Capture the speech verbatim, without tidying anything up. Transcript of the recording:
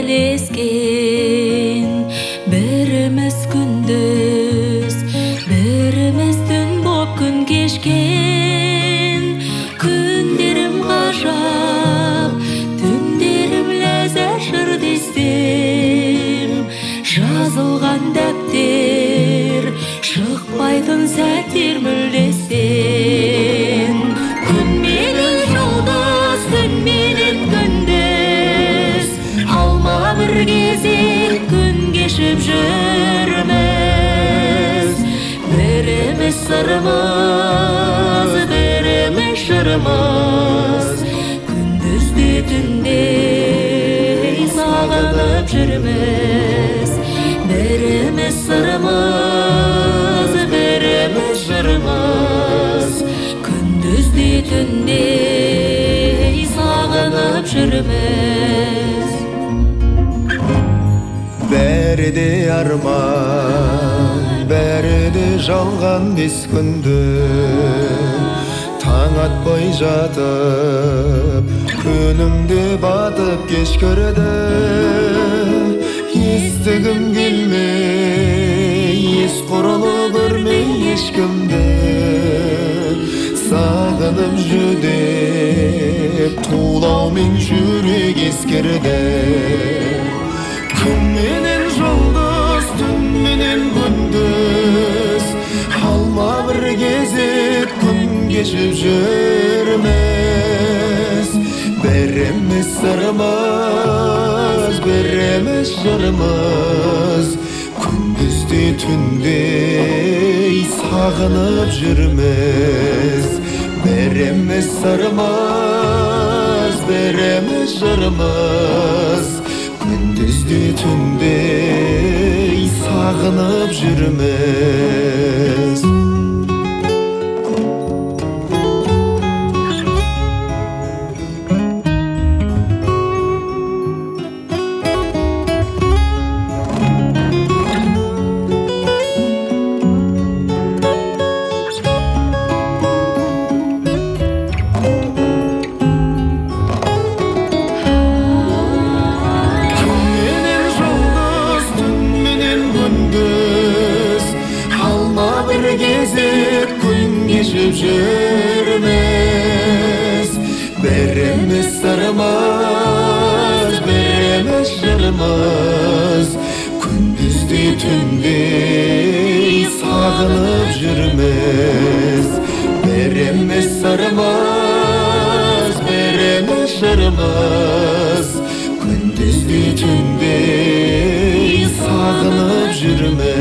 элескен. Біріміз күндіз, біріміз түн боп күн кешкен. Күндерім ғажап, түндерім ләззат жыр дестем. Жазылған дәптер, шықпайтын сәттер мүлдестен. Күн менен жұлдыз, түн менен күндіз, алма бір кезек күн кешіп жүрміз. Біріміз сырымыз, біріміз жырымыз, күндізде түнде сағынып жүрміз. Біріміз сырымыз, біріміз жырымыз, күндізде түнде сағынып жүрміз. Бәрі де арман, бәрі де жалған бес күнді. Таң атпай жатып, күнімді батып кеш көрді. Естігім келмей, ес құрылы көрмей ешкімді. Сағынып жүдеп, тулаумен жүрек ескерді. Күн менен жұлдыз, түн менен күндіз, алма бір кезек күн кешіп жүрміз. Біріміз сырымыз, біріміз жырымыз, күндізде түнде сағынып жүрміз. Біріміз сырымыз, біріміз жырымыз, күндізде түнде сағынып жүрміз. Кезек күн кешіп жүрміз. Біріміз сырымыз, біріміз жырымыз, күндізде түнде сағынып жүрміз. Біріміз сырымыз, біріміз жырымыз, күндізде түнде сағынып жүрміз.